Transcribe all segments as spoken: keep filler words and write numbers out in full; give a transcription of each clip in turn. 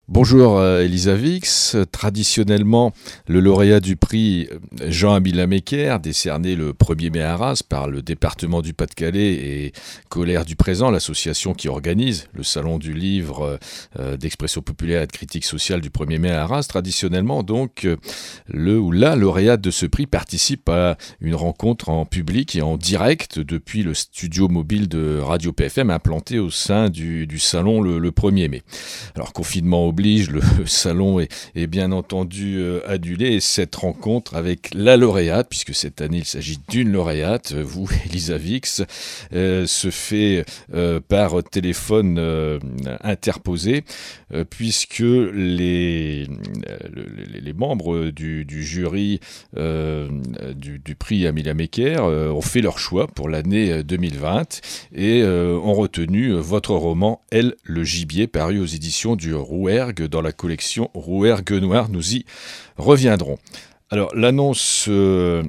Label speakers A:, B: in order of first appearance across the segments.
A: Bonjour euh, Elisa Vix. Traditionnellement, le lauréat du prix Jean Amiel Mecker, décerné le premier mai à Arras par le département du Pas-de-Calais et Colère du Présent, l'association qui organise le salon du livre euh, d'expression populaire et de critique sociale du premier mai à Arras. Traditionnellement, donc, le ou la lauréate de ce prix participe à une rencontre en public et en direct depuis le studio mobile de Radio P F M implanté au sein du, du salon le, le premier mai. Alors, confinement oblige, le salon est, est bien entendu euh, annulé et cette rencontre avec la lauréate, puisque cette année il s'agit d'une lauréate, vous Elisa Vix, euh, se fait euh, par téléphone euh, interposé, euh, puisque les, les, les membres du, du jury euh, du, du prix Amiel Mecker euh, ont fait leur choix pour l'année deux mille vingt et euh, ont retenu votre roman Elle le gibier, paru aux éditions du Rouergue dans la collection Rouergue Noir. Nous y reviendrons. Alors, l'annonce euh,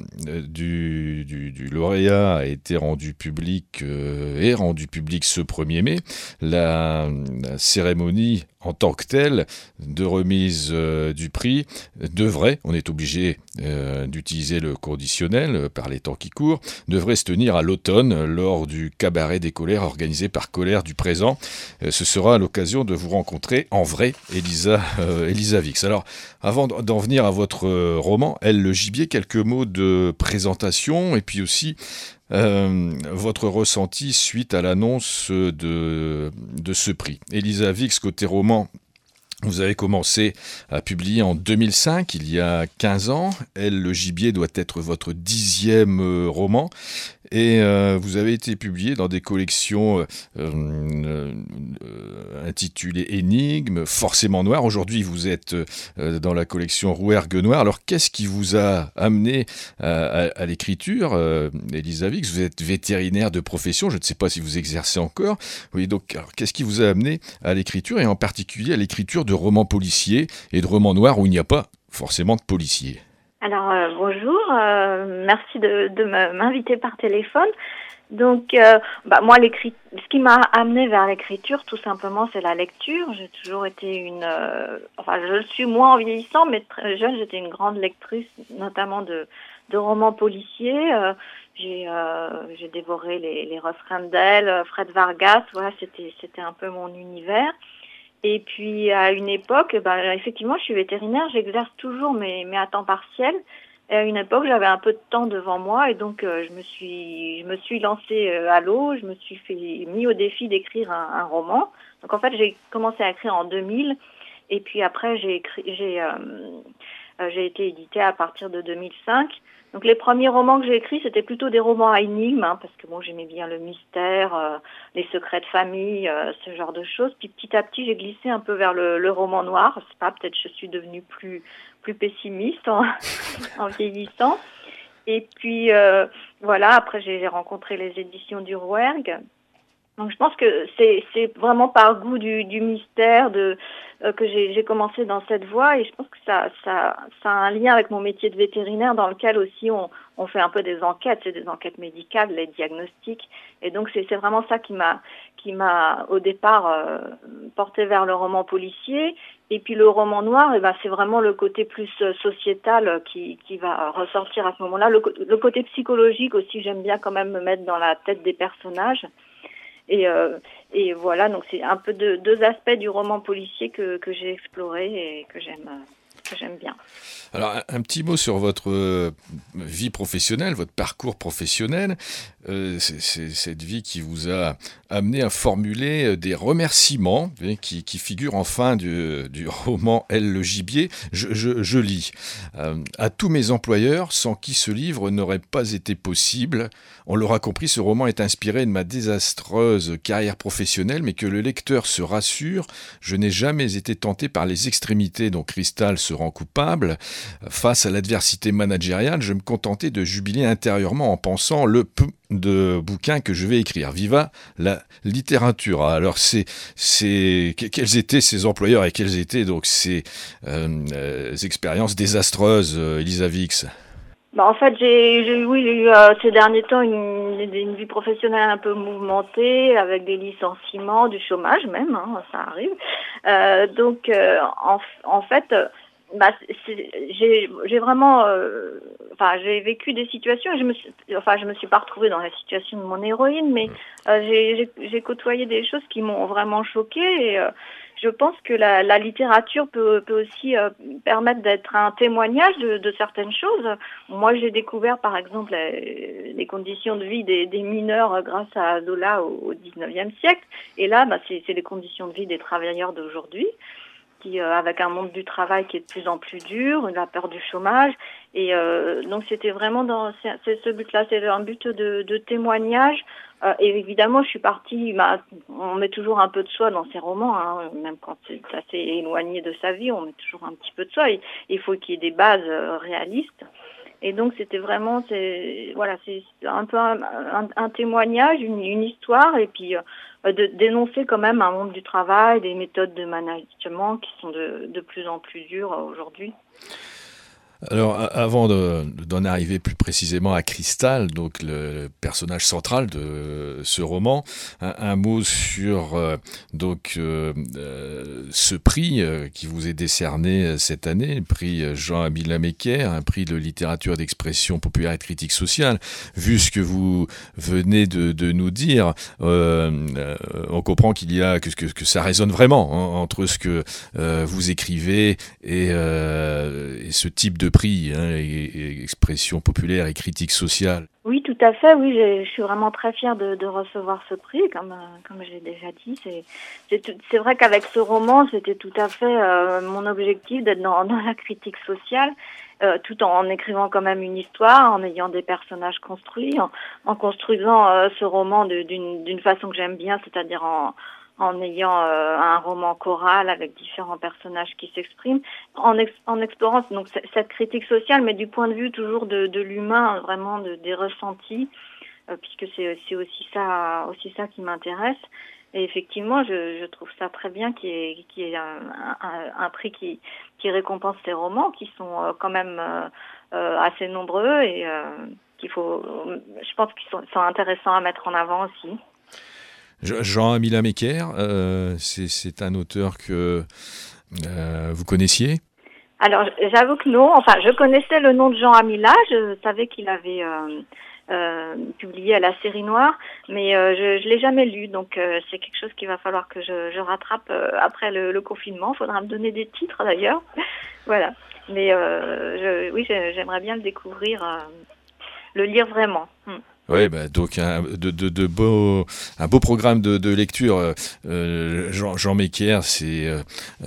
A: du, du, du lauréat a été rendue publique, euh, est rendue publique ce premier mai. La, la cérémonie en tant que telle de remise euh, du prix devrait, on est obligé euh, d'utiliser le conditionnel euh, par les temps qui courent, devrait se tenir à l'automne lors du cabaret des colères organisé par Colère du Présent. Euh, ce sera l'occasion de vous rencontrer en vrai, Elisa, euh, Elisa Vix. Alors, avant d'en venir à votre euh, roman, Elle le gibier, quelques mots de présentation et puis aussi Euh, votre ressenti suite à l'annonce de, de ce prix. Elisa Vix, côté roman, vous avez commencé à publier en deux mille cinq, il y a quinze ans. Elle, le gibier, doit être votre dixième euh, roman. Et euh, vous avez été publié dans des collections euh, euh, intitulées Énigmes, Forcément Noir. Aujourd'hui, vous êtes euh, dans la collection Rouergue Noir. Alors, qu'est-ce qui vous a amené à, à, à l'écriture, euh, Elisa Vix? Vous êtes vétérinaire de profession, je ne sais pas si vous exercez encore. Oui, donc, alors, qu'est-ce qui vous a amené à l'écriture, et en particulier à l'écriture de romans policiers et de romans noirs où il n'y a pas forcément de policiers?
B: Alors euh, bonjour, euh, merci de, de m'inviter par téléphone. Donc euh, bah, moi, l'écrit... ce qui m'a amené vers l'écriture, tout simplement, c'est la lecture. J'ai toujours été une, euh... enfin je le suis moins en vieillissant, mais très jeune, j'étais une grande lectrice, notamment de, de romans policiers. Euh, j'ai, euh, j'ai dévoré les, les Ross Randall, Fred Vargas. Voilà, c'était c'était un peu mon univers. Et puis, à une époque, ben, effectivement, je suis vétérinaire, j'exerce toujours, mais, mais à temps partiel. Et à une époque, j'avais un peu de temps devant moi, et donc euh, je me suis, je me suis lancée euh, à l'eau, je me suis fait, mis au défi d'écrire un, un roman. Donc, en fait, j'ai commencé à écrire en deux mille, et puis après, j'ai écrit, j'ai, euh, euh, j'ai été éditée à partir de deux mille cinq. Donc les premiers romans que j'ai écrits, c'était plutôt des romans à énigmes, hein, parce que bon, j'aimais bien le mystère, euh, les secrets de famille, euh, ce genre de choses. Puis petit à petit, j'ai glissé un peu vers le, le roman noir. Je sais pas, peut-être je suis devenue plus plus pessimiste en, en vieillissant. Et puis euh, voilà, après j'ai rencontré les éditions du Rouergue. Donc je pense que c'est c'est vraiment par goût du, du mystère de euh, que j'ai, j'ai commencé dans cette voie, et je pense que ça ça ça a un lien avec mon métier de vétérinaire, dans lequel aussi on on fait un peu des enquêtes, c'est des enquêtes médicales, les diagnostics, et donc c'est c'est vraiment ça qui m'a qui m'a au départ euh, porté vers le roman policier. Et puis le roman noir, eh ben c'est vraiment le côté plus sociétal qui qui va ressortir à ce moment-là. Le, le côté psychologique aussi, j'aime bien quand même me mettre dans la tête des personnages. Et, euh, et voilà, donc c'est un peu de, deux aspects du roman policier que, que j'ai exploré et que j'aime, que j'aime bien.
A: Alors, un, un petit mot sur votre euh, vie professionnelle, votre parcours professionnel. Euh, c'est, c'est cette vie qui vous a amené à formuler des remerciements qui, qui figurent en fin du, du roman Elle le gibier. Je, je, je lis. Euh, à tous mes employeurs, sans qui ce livre n'aurait pas été possible. On l'aura compris, ce roman est inspiré de ma désastreuse carrière professionnelle, mais que le lecteur se rassure, je n'ai jamais été tenté par les extrémités dont Cristal se rend coupable. Face à l'adversité managériale, je me contentais de jubiler intérieurement en pensant le peu de bouquins que je vais écrire. Viva la littérature. Alors, c'est, c'est, quels étaient ces employeurs et quelles étaient donc ces euh, euh, expériences désastreuses, euh, Elisa Vix?
B: Bah, en fait, j'ai, j'ai oui, j'ai eu euh, ces derniers temps une, une vie professionnelle un peu mouvementée, avec des licenciements, du chômage même, hein, ça arrive. Euh, donc, euh, en, en fait, euh, bah, c'est, j'ai, j'ai vraiment, euh, enfin, j'ai vécu des situations. Et je me suis, enfin, je me suis pas retrouvée dans la situation de mon héroïne, mais euh, j'ai, j'ai, j'ai côtoyé des choses qui m'ont vraiment choquée. Et, euh, je pense que la, la littérature peut, peut aussi euh, permettre d'être un témoignage de, de certaines choses. Moi, j'ai découvert, par exemple, les, les conditions de vie des, des mineurs grâce à Zola au, au dix-neuvième siècle. Et là, bah, c'est, c'est les conditions de vie des travailleurs d'aujourd'hui, qui, euh, avec un monde du travail qui est de plus en plus dur, la peur du chômage. Et euh, donc, c'était vraiment dans c'est, c'est ce but-là, c'est un but de, de témoignage. Euh, et évidemment, je suis partie, bah, on met toujours un peu de soi dans ces romans, hein, même quand c'est assez éloigné de sa vie, on met toujours un petit peu de soi. Il, il faut qu'il y ait des bases euh, réalistes. Et donc, c'était vraiment, c'est, voilà, c'est un peu un, un, un témoignage, une, une histoire, et puis euh, de dénoncer quand même un monde du travail, des méthodes de management qui sont de, de plus en plus dures euh, aujourd'hui.
A: Alors, a- avant de- d'en arriver plus précisément à Cristal, donc le personnage central de ce roman, un, un mot sur euh, donc euh, euh, ce prix euh, qui vous est décerné euh, cette année, le prix Jean Abila-Mequer, un prix de littérature d'expression populaire et de critique sociale. Vu ce que vous venez de, de nous dire, euh, euh, on comprend qu'il y a que, que, que ça résonne vraiment hein, entre ce que euh, vous écrivez et, euh, et ce type de prix, hein, et, et expression populaire et critique sociale.
B: Oui, tout à fait. Oui, je, je suis vraiment très fière de, de recevoir ce prix, comme euh, comme je l'ai déjà dit. C'est c'est, tout, c'est vrai qu'avec ce roman, c'était tout à fait euh, mon objectif d'être dans, dans la critique sociale, euh, tout en, en écrivant quand même une histoire, en ayant des personnages construits, en, en construisant euh, ce roman de, d'une d'une façon que j'aime bien, c'est-à-dire en en ayant euh, un roman choral avec différents personnages qui s'expriment, en, ex, en explorant donc c- cette critique sociale, mais du point de vue toujours de, de l'humain, vraiment de, des ressentis, euh, puisque c'est, c'est aussi ça, aussi ça qui m'intéresse. Et effectivement, je, je trouve ça très bien qu'il y ait, qu'il y ait un, un, un prix qui, qui récompense ces romans, qui sont euh, quand même euh, euh, assez nombreux et euh, qu'il faut, je pense qu'ils sont, sont intéressants à mettre en avant aussi.
A: Jean Abila-Mequer, euh, c'est, c'est un auteur que euh, vous connaissiez ?
B: Alors, j'avoue que non. Enfin, je connaissais le nom de Jean Amila. Je savais qu'il avait euh, euh, publié à la Série Noire, mais euh, je ne l'ai jamais lu. Donc, euh, c'est quelque chose qu'il va falloir que je, je rattrape euh, après le, le confinement. Il faudra me donner des titres, d'ailleurs. Voilà. Mais euh, je, oui, j'aimerais bien le découvrir, euh, le lire vraiment. Hmm.
A: Oui, bah, donc un, de, de, de beau, un beau programme de, de lecture. Euh, Jean, Jean Mequer, c'est euh,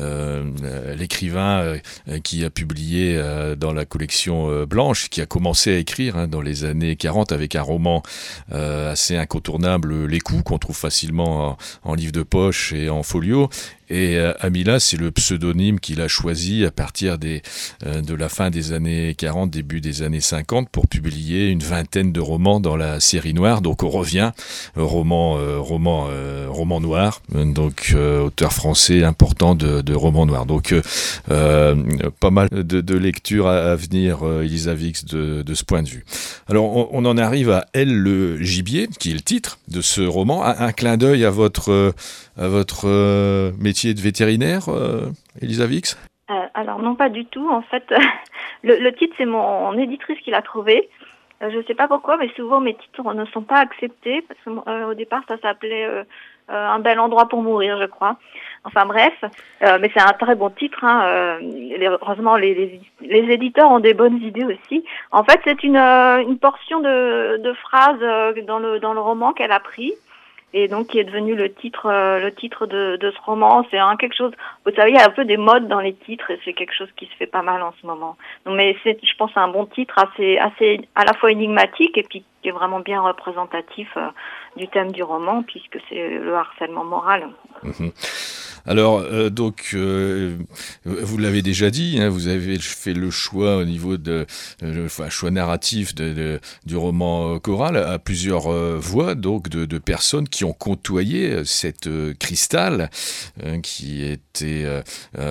A: euh, l'écrivain euh, qui a publié euh, dans la collection euh, Blanche, qui a commencé à écrire hein, dans les années quarante avec un roman euh, assez incontournable, Les Coups, qu'on trouve facilement en, en livre de poche et en folio. Et euh, Amila, c'est le pseudonyme qu'il a choisi à partir des, euh, de la fin des années quarante, début des années cinquante, pour publier une vingtaine de romans dans la Série Noire. Donc on revient, euh, roman, euh, roman, euh, roman noir, donc euh, auteur français important de, de romans noirs. Donc euh, euh, pas mal de, de lectures à, à venir, euh, Elisa Vix, de, de ce point de vue. Alors on, on en arrive à Elle le gibier, qui est le titre de ce roman. Un, un clin d'œil à votre, euh, à votre euh, métier de vétérinaire, euh, Elisa Vix ?
B: euh, Alors non, pas du tout. En fait, le, le titre, c'est mon, mon éditrice qui l'a trouvé. Euh, je ne sais pas pourquoi, mais souvent mes titres ne sont pas acceptés parce que euh, au départ, ça s'appelait euh, euh, Un bel endroit pour mourir, je crois. Enfin bref, euh, mais c'est un très bon titre. Hein. Euh, les, heureusement, les, les, les éditeurs ont des bonnes idées aussi. En fait, c'est une, euh, une portion de, de phrases euh, dans le dans le roman qu'elle a pris. Et donc qui est devenu le titre, euh, le titre de, de ce roman. C'est un quelque chose. Vous savez, il y a un peu des modes dans les titres et c'est quelque chose qui se fait pas mal en ce moment. Donc, mais c'est, je pense, un bon titre assez, assez à la fois énigmatique et puis qui est vraiment bien représentatif euh, du thème du roman puisque c'est le harcèlement moral.
A: Mmh. Alors, euh, donc, euh, vous l'avez déjà dit, hein, vous avez fait le choix au niveau de, euh, enfin, choix narratif de, de, du roman choral à plusieurs euh, voix, donc de, de personnes qui ont côtoyé cette euh, Cristal, euh, qui était, euh,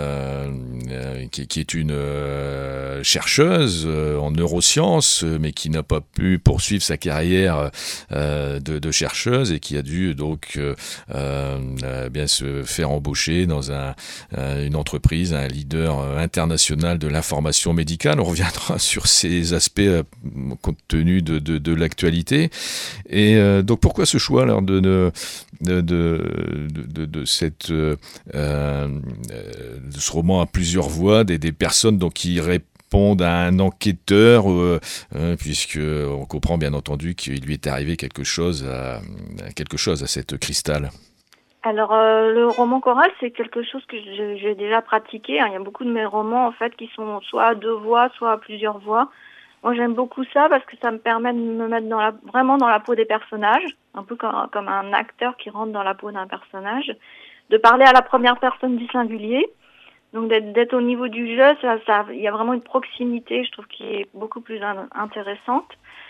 A: euh, qui, qui est une euh, chercheuse euh, en neurosciences, mais qui n'a pas pu poursuivre sa carrière euh, de, de chercheuse et qui a dû donc euh, euh, bien se faire embaucher dans un, euh, une entreprise, un leader euh, international de l'information médicale. On reviendra sur ces aspects euh, compte tenu de, de, de l'actualité. Et euh, donc pourquoi ce choix alors, de, de, de, de, de, de, cette, euh, euh, de ce roman à plusieurs voix, des, des personnes donc, qui répondent à un enquêteur, euh, euh, puisque on comprend bien entendu qu'il lui est arrivé quelque chose à, quelque chose à cette Cristal.
B: Alors, euh, le roman choral, c'est quelque chose que j'ai, j'ai déjà pratiqué, hein. Il y a beaucoup de mes romans, en fait, qui sont soit à deux voix, soit à plusieurs voix. Moi, j'aime beaucoup ça parce que ça me permet de me mettre dans la, vraiment dans la peau des personnages, un peu comme, comme un acteur qui rentre dans la peau d'un personnage, de parler à la première personne du singulier. Donc, d'être, d'être au niveau du jeu, ça, ça, il y a vraiment une proximité, je trouve, qui est beaucoup plus in- intéressante.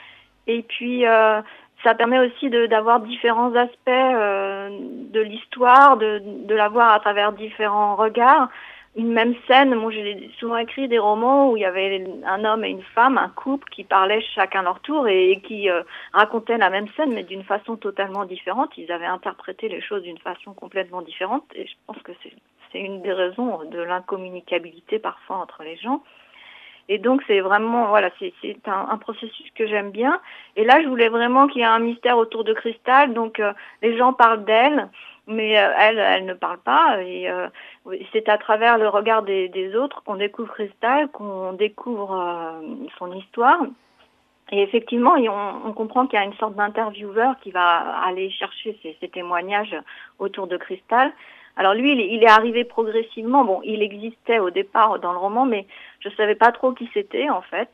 B: Et puis, euh, ça permet aussi de, d'avoir différents aspects euh, de l'histoire, de, de la voir à travers différents regards. Une même scène, moi j'ai souvent écrit des romans où il y avait un homme et une femme, un couple qui parlaient chacun leur tour et, et qui euh, racontaient la même scène mais d'une façon totalement différente. Ils avaient interprété les choses d'une façon complètement différente et je pense que c'est, c'est une des raisons de l'incommunicabilité parfois entre les gens. Et donc c'est vraiment, voilà, c'est, c'est un, un processus que j'aime bien. Et là, je voulais vraiment qu'il y ait un mystère autour de Cristal. Donc euh, les gens parlent d'elle, mais euh, elle, elle ne parle pas. Et euh, c'est à travers le regard des, des autres qu'on découvre Cristal, qu'on découvre euh, son histoire. Et effectivement, et on, on comprend qu'il y a une sorte d'intervieweur qui va aller chercher ces, ces témoignages autour de Cristal. Alors lui, il est, il est arrivé progressivement. Bon, il existait au départ dans le roman, mais je savais pas trop qui c'était en fait.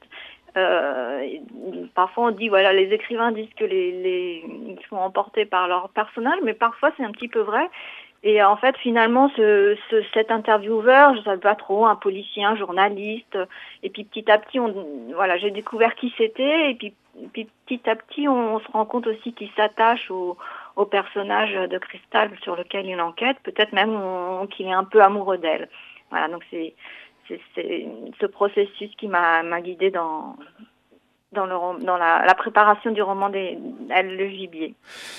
B: Euh, parfois on dit, voilà, les écrivains disent que les, les ils sont emportés par leur personnage, mais parfois c'est un petit peu vrai. Et en fait, finalement, ce, ce, cet intervieweur, je ne savais pas trop, un policier, un journaliste. Et puis petit à petit, on, voilà, j'ai découvert qui c'était. Et puis, puis petit à petit, on, on se rend compte aussi qu'il s'attache au, au personnage de Cristal sur lequel il enquête. Peut-être même on, qu'il est un peu amoureux d'elle. Voilà, donc c'est, c'est, c'est ce processus qui m'a, m'a guidée dans, dans, le, dans la, la préparation du roman des Elle, le gibier.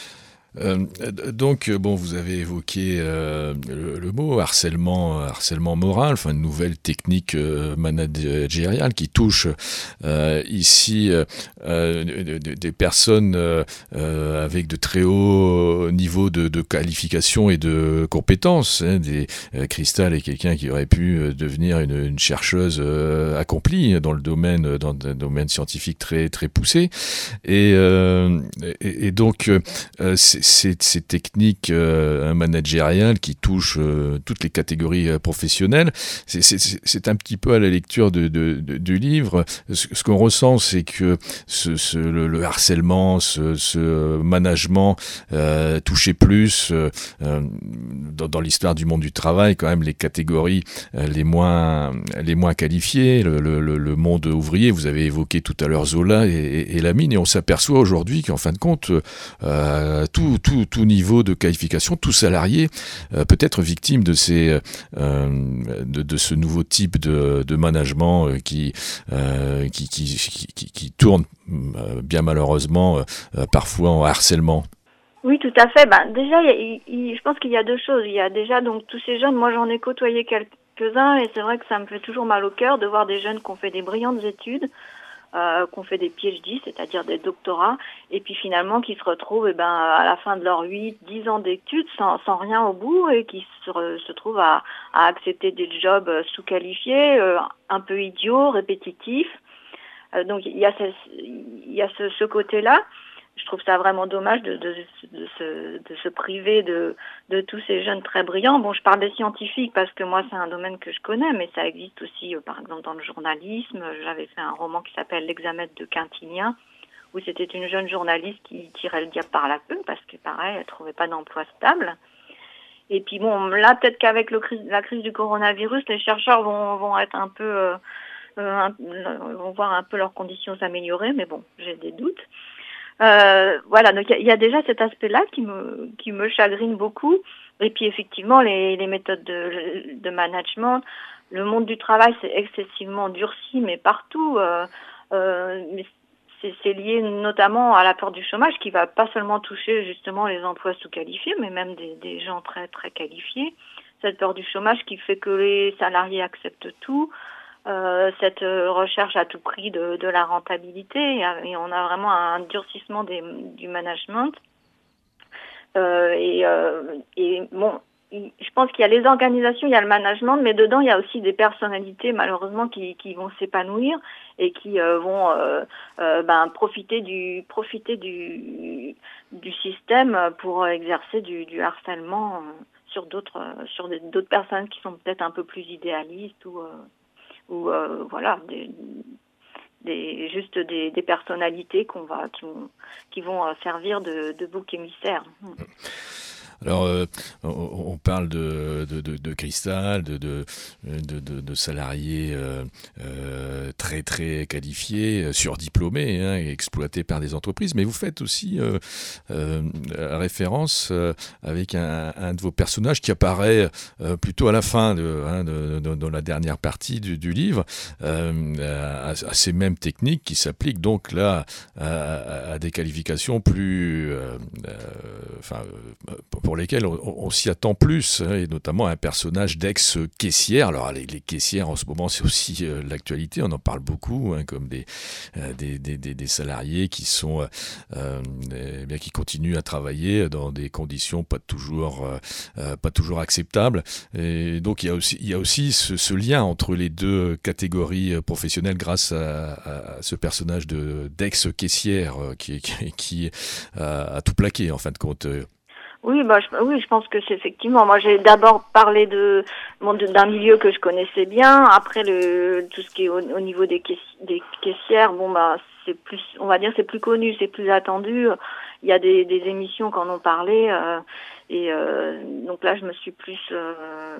A: Euh, donc, bon, vous avez évoqué euh, le, le mot harcèlement, harcèlement moral, enfin une nouvelle technique euh, managériale qui touche euh, ici euh, des, des personnes euh, avec de très hauts niveaux de, de qualification et de compétences. Hein, des, euh, Cristal est quelqu'un qui aurait pu devenir une, une chercheuse euh, accomplie dans le domaine, dans un domaine scientifique très très poussé, et, euh, et, et donc euh, c'est Ces, ces techniques euh, managériales qui touchent euh, toutes les catégories euh, professionnelles, c'est, c'est, c'est un petit peu à la lecture de, de, de, du livre. Ce, ce qu'on ressent, c'est que ce, ce, le, le harcèlement, ce, ce management euh, touchait plus euh, dans, dans l'histoire du monde du travail, quand même, les catégories euh, les moins les moins qualifiées, le, le, le monde ouvrier. Vous avez évoqué tout à l'heure Zola et, et, et la mine, et on s'aperçoit aujourd'hui qu'en fin de compte, euh, tout Tout, tout niveau de qualification, tout salarié euh, peut être victime de, ces, euh, de, de ce nouveau type de, de management euh, qui, euh, qui, qui, qui, qui tourne euh, bien malheureusement euh, parfois en harcèlement.
B: Oui, tout à fait. Ben, déjà, il, il, je pense qu'il y a deux choses. Il y a déjà donc tous ces jeunes. Moi, j'en ai côtoyé quelques-uns et c'est vrai que ça me fait toujours mal au cœur de voir des jeunes qui ont fait des brillantes études, Euh, qu'on fait des P H D, c'est-à-dire des doctorats, et puis finalement qui se retrouvent eh ben, à la fin de leurs huit dix ans d'études sans, sans rien au bout et qui se, se trouvent à, à accepter des jobs sous-qualifiés, euh, un peu idiots, répétitifs. Euh, donc il y a ce, il y a ce, ce côté-là. Je trouve ça vraiment dommage de, de, de, se, de se priver de, de tous ces jeunes très brillants. Bon, je parle des scientifiques parce que moi, c'est un domaine que je connais, mais ça existe aussi, euh, par exemple, dans le journalisme. J'avais fait un roman qui s'appelle L'examen de Quintinien, où c'était une jeune journaliste qui tirait le diable par la queue parce que, pareil, elle trouvait pas d'emploi stable. Et puis bon, là, peut-être qu'avec le crise, la crise du coronavirus, les chercheurs vont, vont être un peu, euh, euh, un, vont voir un peu leurs conditions s'améliorer, mais bon, j'ai des doutes. Euh, voilà, donc il y, y a déjà cet aspect-là qui me, qui me chagrine beaucoup. Et puis effectivement, les, les méthodes de, de management, le monde du travail, c'est excessivement durci, mais partout. Euh, euh, c'est, c'est lié notamment à la peur du chômage qui va pas seulement toucher justement les emplois sous-qualifiés, mais même des, des gens très très qualifiés. Cette peur du chômage qui fait que les salariés acceptent tout. Euh, cette recherche à tout prix de, de la rentabilité et, et on a vraiment un durcissement des, du management euh, et, euh, et bon, il, je pense qu'il y a les organisations, il y a le management, mais dedans il y a aussi des personnalités malheureusement qui, qui vont s'épanouir et qui euh, vont euh, euh, ben, profiter du profiter du du système pour exercer du, du harcèlement sur d'autres sur des, d'autres personnes qui sont peut-être un peu plus idéalistes ou euh, ou euh, voilà des, des juste des, des personnalités qu'on va qui vont, qui vont servir de, de bouc émissaire.
A: Alors, euh, on, on parle de, de, de, de cristal, de, de, de, de, de salariés euh, euh, très très qualifiés, surdiplômés, hein, et exploités par des entreprises, mais vous faites aussi euh, euh, référence euh, avec un, un de vos personnages qui apparaît euh, plutôt à la fin de, hein, de, de, de la dernière partie du, du livre, euh, à, à ces mêmes techniques qui s'appliquent donc là à, à des qualifications plus, euh, euh, enfin, pour lesquels on, on s'y attend plus, hein, et notamment un personnage d'ex-caissière. Alors les, les caissières en ce moment c'est aussi euh, l'actualité, on en parle beaucoup, hein, comme des, euh, des, des, des salariés qui sont, euh, eh bien, qui continuent à travailler dans des conditions pas toujours, euh, pas toujours acceptables. Et donc il y a aussi, il y a aussi ce, ce lien entre les deux catégories professionnelles grâce à, à ce personnage de, d'ex-caissière qui, qui, qui a, a tout plaqué en fin de compte.
B: Oui, bah, je, oui, je pense que c'est effectivement. Moi, j'ai d'abord parlé de, bon, de d'un milieu que je connaissais bien. Après, le tout ce qui est au, au niveau des, caiss, des caissières, bon, bah, c'est plus, on va dire, c'est plus connu, c'est plus attendu. Il y a des, des émissions qui en ont parlé, euh, et euh, donc là, je me suis plus, euh,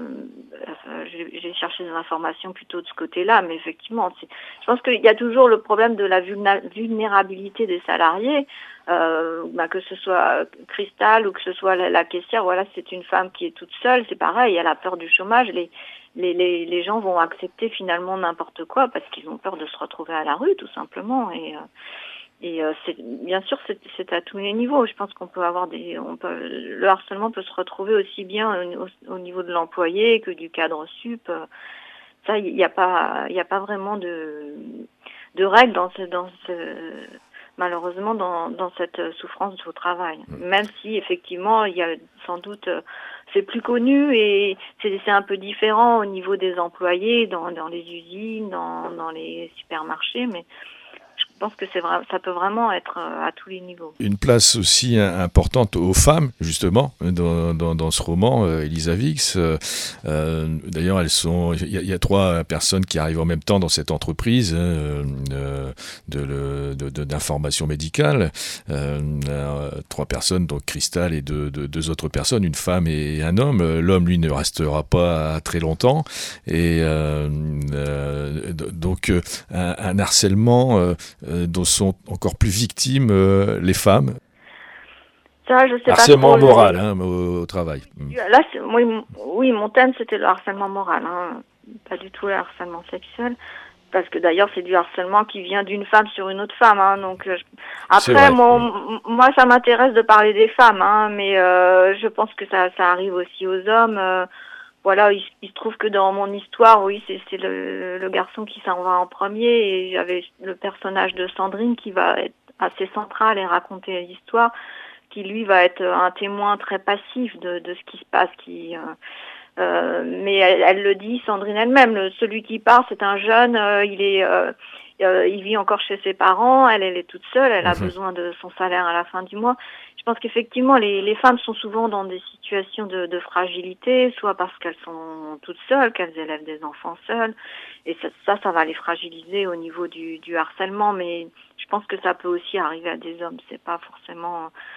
B: j'ai, j'ai cherché des informations plutôt de ce côté-là. Mais effectivement, c'est, je pense qu'il y a toujours le problème de la vulnérabilité des salariés. Euh, bah, que ce soit Cristal ou que ce soit la, la caissière, voilà, c'est une femme qui est toute seule, c'est pareil, elle a peur du chômage, les, les, les, les gens vont accepter finalement n'importe quoi parce qu'ils ont peur de se retrouver à la rue, tout simplement, et, euh, et euh, c'est, bien sûr, c'est, c'est à tous les niveaux, je pense qu'on peut avoir des, on peut, le harcèlement peut se retrouver aussi bien au, au niveau de l'employé que du cadre sup, ça, il n'y a pas, il n'y a pas vraiment de, de règles dans ce, dans ce, malheureusement dans, dans cette souffrance au travail. Même si effectivement il y a sans doute, c'est plus connu et c'est, c'est un peu différent au niveau des employés dans, dans les usines, dans, dans les supermarchés, mais je pense que c'est vrai, ça peut vraiment être à tous les niveaux.
A: Une place aussi importante aux femmes, justement, dans, dans, dans ce roman, euh, Elisa Vix. Euh, d'ailleurs, elles sont, il y, y a trois personnes qui arrivent en même temps dans cette entreprise, euh, de, de, de, d'information médicale. Euh, trois personnes, donc Cristal et deux, deux, deux autres personnes, une femme et un homme. L'homme, lui, ne restera pas très longtemps. Et euh, euh, donc, un, un harcèlement euh, dont sont encore plus victimes euh, les femmes.
B: Ça, je sais
A: harcèlement
B: pas trop,
A: moral,
B: le...
A: hein, au, au travail.
B: Là, c'est, oui, oui, mon thème, c'était le harcèlement moral, hein, pas du tout le harcèlement sexuel. Parce que d'ailleurs, c'est du harcèlement qui vient d'une femme sur une autre femme. Hein, donc, euh, après, mon, moi, ça m'intéresse de parler des femmes, hein, mais euh, je pense que ça, ça arrive aussi aux hommes. Euh, voilà, il, il se trouve que dans mon histoire, oui, c'est, c'est le, le garçon qui s'en va en premier, et j'avais le personnage de Sandrine qui va être assez central et raconter l'histoire, qui lui va être un témoin très passif de, de ce qui se passe, qui... Euh, Euh, mais elle, elle le dit, Sandrine elle-même, le, celui qui part, c'est un jeune, euh, il est, euh, euh, il vit encore chez ses parents, elle, elle est toute seule, elle a mmh. besoin de son salaire à la fin du mois. Je pense qu'effectivement, les, les femmes sont souvent dans des situations de, de fragilité, soit parce qu'elles sont toutes seules, qu'elles élèvent des enfants seules, et ça, ça, ça va les fragiliser au niveau du, du harcèlement, mais je pense que ça peut aussi arriver à des hommes, c'est pas forcément...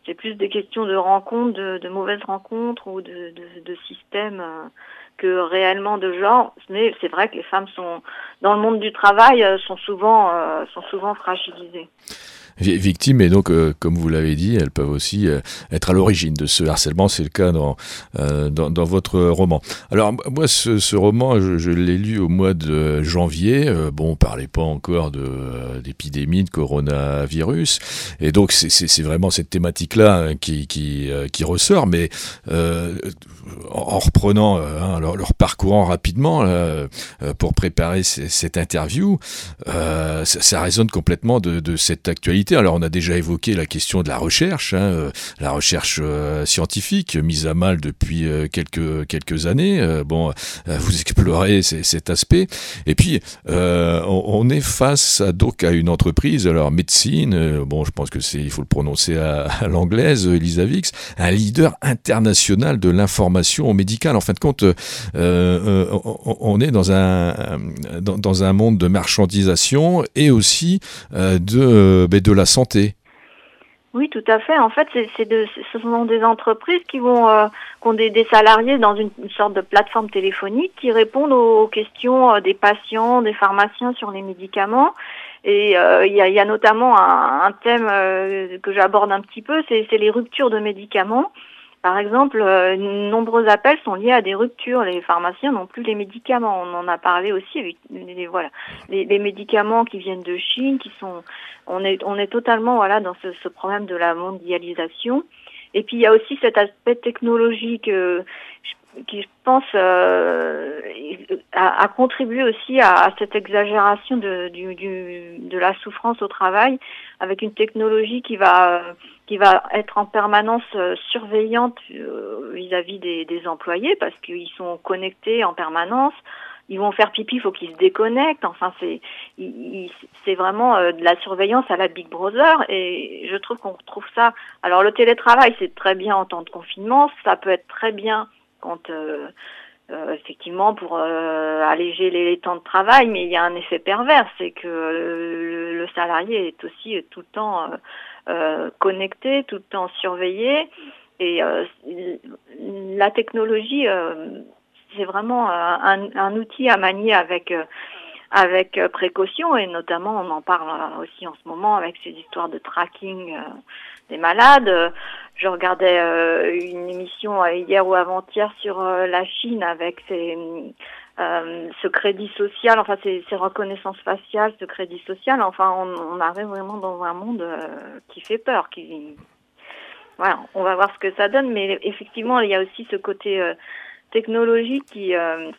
B: c'est plus des questions de rencontres, de, de mauvaises rencontres ou de, de, de systèmes euh, que réellement de genre. Mais c'est vrai que les femmes sont dans le monde du travail euh, sont souvent euh, sont souvent fragilisées.
A: Victimes, et donc, euh, comme vous l'avez dit, elles peuvent aussi euh, être à l'origine de ce harcèlement. C'est le cas dans, euh, dans, dans votre roman. Alors, moi, ce, ce roman, je, je l'ai lu au mois de janvier. Euh, bon, on ne parlait pas encore de, euh, d'épidémie, de coronavirus. Et donc, c'est, c'est, c'est vraiment cette thématique-là hein, qui, qui, euh, qui ressort. Mais euh, en, en reprenant, euh, hein, leur, leur parcourant rapidement là, euh, pour préparer c- cette interview, euh, ça, ça résonne complètement de, de cette actualité. Alors on a déjà évoqué la question de la recherche, hein, euh, la recherche euh, scientifique mise à mal depuis euh, quelques quelques années. Euh, bon, euh, vous explorez c- cet aspect. Et puis euh, on, on est face à, donc à une entreprise, alors médecine. Euh, bon, je pense que c'est, il faut le prononcer à, à l'anglaise, Elisavix, un leader international de l'information médicale. En fin de compte, euh, euh, on, on est dans un dans, dans un monde de marchandisation et aussi euh, de ben, de la santé.
B: Oui, tout à fait. En fait, c'est, c'est de, ce sont des entreprises qui vont, euh, qui ont des, des salariés dans une, une sorte de plateforme téléphonique qui répondent aux, aux questions euh, des patients, des pharmaciens sur les médicaments. Et euh, il y, a, y a notamment un, un thème euh, que j'aborde un petit peu, c'est, c'est les ruptures de médicaments. Par exemple, euh, nombreux appels sont liés à des ruptures. Les pharmaciens n'ont plus les médicaments. On en a parlé aussi. Avec, les, voilà, les, les médicaments qui viennent de Chine, qui sont, on est, on est totalement voilà dans ce, ce problème de la mondialisation. Et puis il y a aussi cet aspect technologique euh, qui, je pense, euh, a, a contribué aussi à, à cette exagération de, du, du, de la souffrance au travail, avec une technologie qui va qui va être en permanence euh, surveillante euh, vis-à-vis des, des employés parce qu'ils sont connectés en permanence. Ils vont faire pipi, il faut qu'ils se déconnectent. Enfin, c'est il, il, c'est vraiment euh, de la surveillance à la Big Brother et je trouve qu'on retrouve ça. Alors le télétravail, c'est très bien en temps de confinement, ça peut être très bien quand euh, euh, effectivement pour euh, alléger les, les temps de travail, mais il y a un effet pervers, c'est que euh, le, le salarié est aussi tout le temps euh, Euh, connecté, tout le temps surveillé. Et euh, la technologie, euh, c'est vraiment un, un outil à manier avec euh, avec précaution. Et notamment, on en parle aussi en ce moment avec ces histoires de tracking euh, des malades. Je regardais euh, une émission hier ou avant-hier sur euh, la Chine avec ses Euh, ce crédit social, enfin ces, ces reconnaissances faciales, ce crédit social, enfin on, on arrive vraiment dans un monde euh, qui fait peur. Qui, voilà, on va voir ce que ça donne, mais effectivement il y a aussi ce côté euh, technologique qui euh,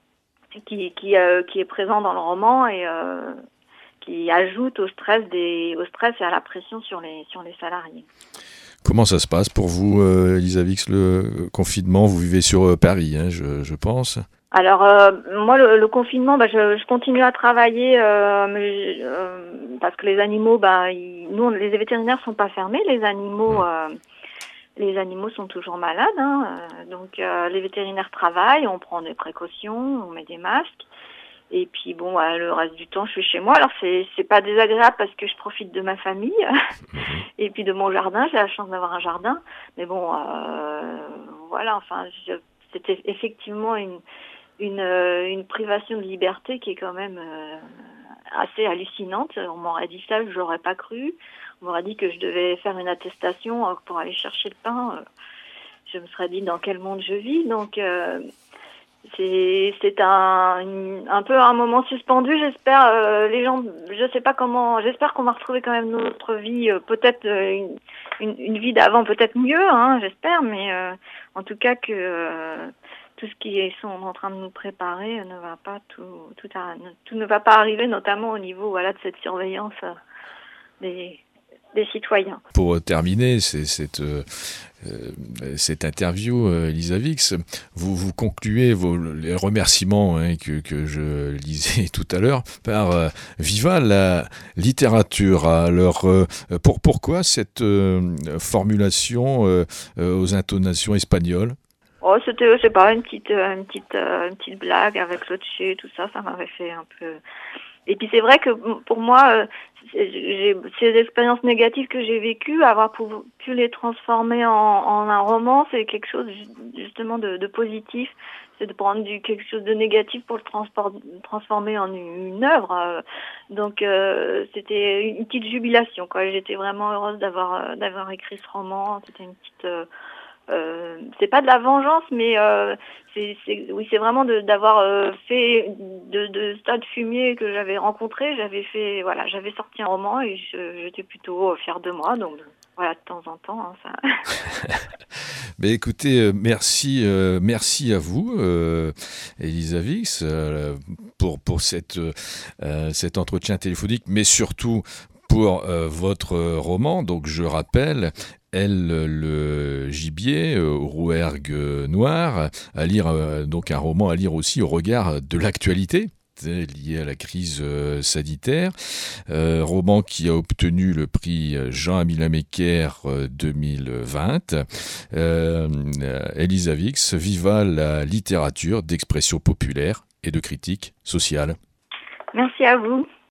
B: qui qui, euh, qui est présent dans le roman et euh, qui ajoute au stress des au stress et à la pression sur les sur les salariés.
A: Comment ça se passe pour vous, euh, Elisavix, le confinement? Vous vivez sur euh, Paris, hein, je, je pense.
B: Alors euh, moi le, le confinement, bah, je, je continue à travailler euh, mais, euh, parce que les animaux, bah, ils, nous les vétérinaires sont pas fermés, les animaux, euh, les animaux sont toujours malades, hein, euh, donc euh, les vétérinaires travaillent, on prend des précautions, on met des masques, et puis bon, bah, le reste du temps je suis chez moi. Alors c'est c'est pas désagréable parce que je profite de ma famille et puis de mon jardin, j'ai la chance d'avoir un jardin, mais bon, euh, voilà, enfin je, c'était effectivement une Une, euh, une privation de liberté qui est quand même euh, assez hallucinante. On m'aurait dit ça, je l'aurais pas cru. On m'aurait dit que je devais faire une attestation euh, pour aller chercher le pain. Euh, je me serais dit dans quel monde je vis. Donc euh, c'est c'est un une, un peu un moment suspendu. J'espère euh, les gens, je sais pas comment. J'espère qu'on va retrouver quand même notre vie, euh, peut-être euh, une, une, une vie d'avant, peut-être mieux. Hein, j'espère, mais euh, en tout cas que euh, tout ce qu'ils sont en train de nous préparer ne va pas tout, tout, à, tout ne va pas arriver, notamment au niveau voilà de cette surveillance des, des citoyens.
A: Pour terminer c'est, cette, euh, cette interview, euh, Elisavix, vous, vous concluez vos, les remerciements hein, que, que je lisais tout à l'heure par euh, Viva la littérature. Alors, euh, pour, pourquoi cette euh, formulation euh, aux intonations espagnoles?
B: Oh, c'était, c'est pas une petite, une petite, une petite blague avec Loche, tout ça, ça m'avait fait un peu, Et puis c'est vrai que pour moi, euh, j'ai, ces expériences négatives que j'ai vécues, avoir pu, pu les transformer en, en un roman, c'est quelque chose justement de, de positif. C'est de prendre du, quelque chose de négatif pour le transport, transformer en une, une œuvre. Donc euh, c'était une petite jubilation, quoi. J'étais vraiment heureuse d'avoir d'avoir écrit ce roman. C'était une petite euh, Euh, c'est pas de la vengeance, mais euh, c'est, c'est, oui, c'est vraiment de, d'avoir euh, fait de, de ce tas de fumier que j'avais rencontré. J'avais fait, voilà, j'avais sorti un roman et je, j'étais plutôt fière de moi. Donc voilà, de temps en temps, hein, ça.
A: Mais écoutez, euh, merci, euh, merci à vous, euh, Elisa Vix, euh, pour pour cette euh, cet entretien téléphonique, mais surtout pour euh, votre roman. Donc je rappelle, Elle, le gibier, euh, Rouergue noir, à lire, euh, donc un roman à lire aussi au regard de l'actualité lié à la crise euh, sanitaire, euh, roman qui a obtenu le prix Jean-Amiel Améquer euh, deux mille vingt. Euh, Elisa Vix, viva la littérature d'expression populaire et de critique sociale.
B: Merci à vous.